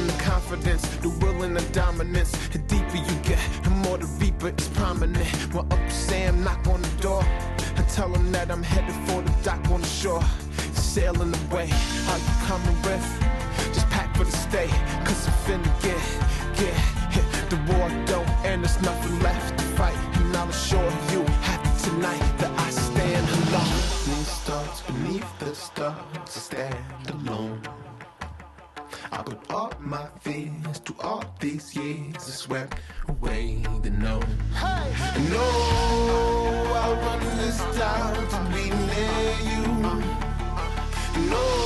them the confidence, the will and the dominance. The deeper you get, the more the reaper is prominent. When Uncle Sam knock on the door, I tell him that I'm headed for the dock on the shore. Sailing away, are you coming with? Just pack for the stay, cause I'm finna get hit. The war don't end, there's nothing left to fight. And I'll assure you, after tonight, that I stand alone. These stars beneath the stars, I stand alone. I put all my fears to all these years, I swept away the known. No, I'll run this town to be near you. No.